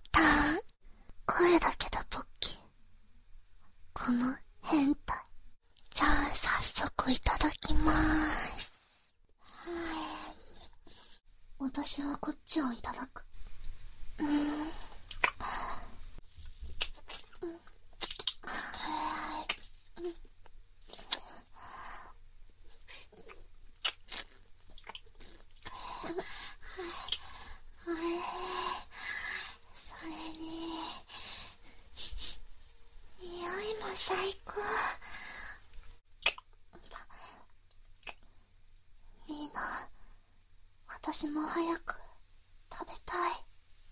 たー。声だけでポッキー。この変態。じゃあ早速いただきまーす。私はこっちをいただく。それに匂いも最高。いいな。私も早く食べたい。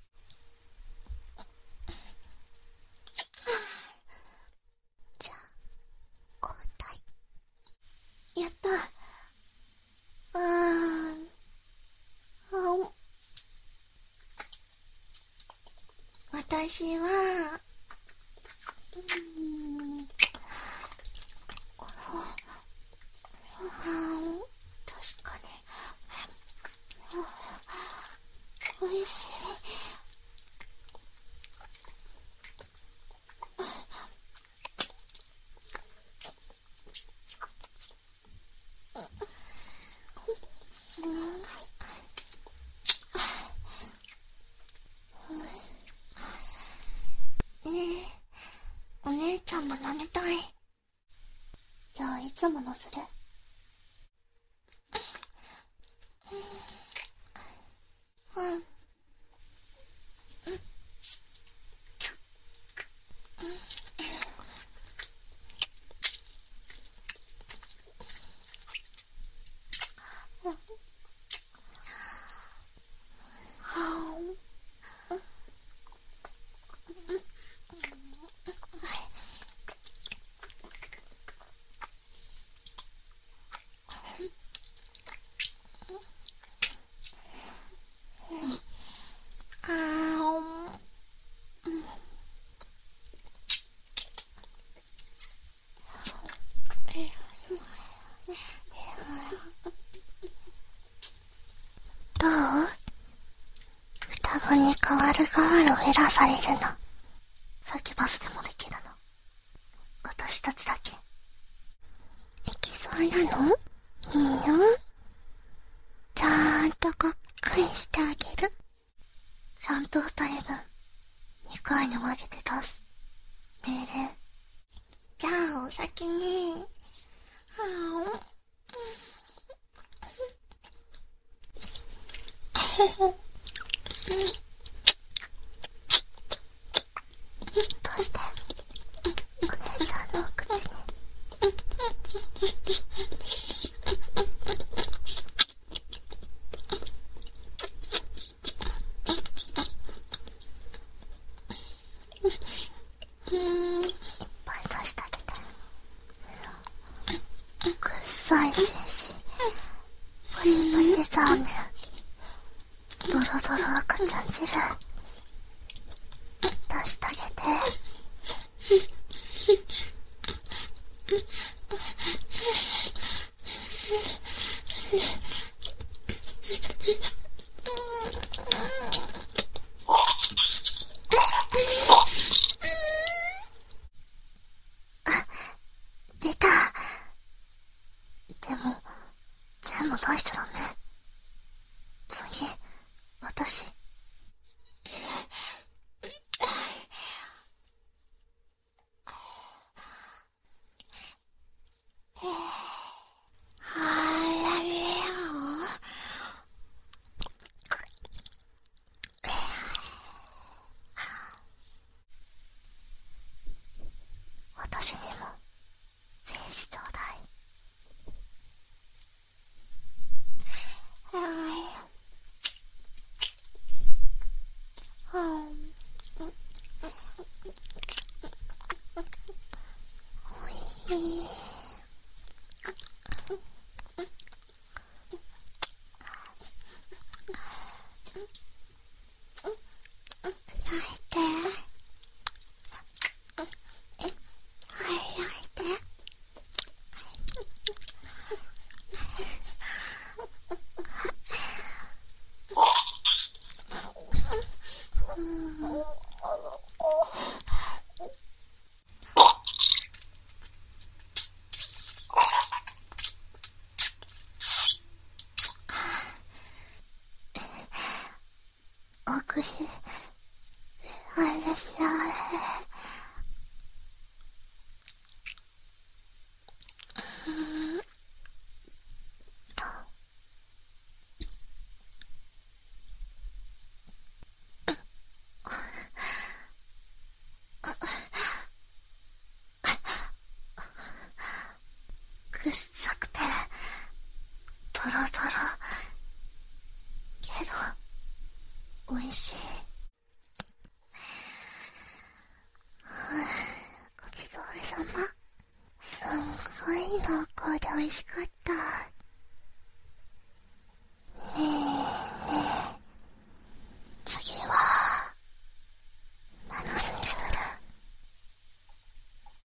じゃあ交代。やった。私は確かにおいしい。ねえ、お姉ちゃんも舐めたい。じゃあいつものする？どう？双子に代わる代わるフェラされるの。さっきバスでもできるの。私たちだけ。行きそうなの？いいよ。ちゃんとこっくりしてあげる。ちゃんと2人分2回に分けて出す命令。じゃあお先に。どうして？お姉ちゃんのお口に。いっぱい出してあげて。くっさい精子、プリプリザーメン、ドロドロ赤ちゃん汁出してあげて。出た。でも全部出しちゃダメ。次私。私にも精子ちょうだい。おいしい。泣いて。はい、泣いて。 私はくっさくてトロトロけど美味しい。ごちそうさま。すんごい濃厚で美味しかった。